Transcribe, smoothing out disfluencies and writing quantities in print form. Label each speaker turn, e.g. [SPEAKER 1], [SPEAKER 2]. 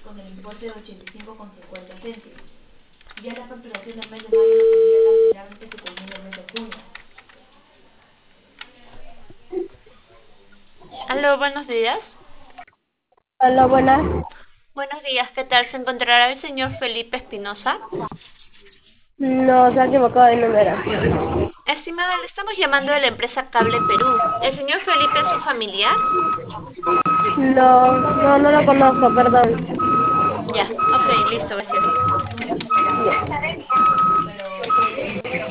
[SPEAKER 1] con el importe de 85,50 céntimos. Ya la facturación del mes de mayo lo tendría cancelar antes que termine el mes de junio.
[SPEAKER 2] Aló, buenos días.
[SPEAKER 3] Hola, buenas.
[SPEAKER 2] Buenos días, ¿qué tal? ¿Se encontrará el señor Felipe Espinosa?
[SPEAKER 3] No, se ha equivocado de número.
[SPEAKER 2] Estimada, le estamos llamando de la empresa Cable Perú. ¿El señor Felipe es su familiar?
[SPEAKER 3] No lo conozco, perdón.
[SPEAKER 2] Ya, ok, listo, gracias.
[SPEAKER 3] Bien.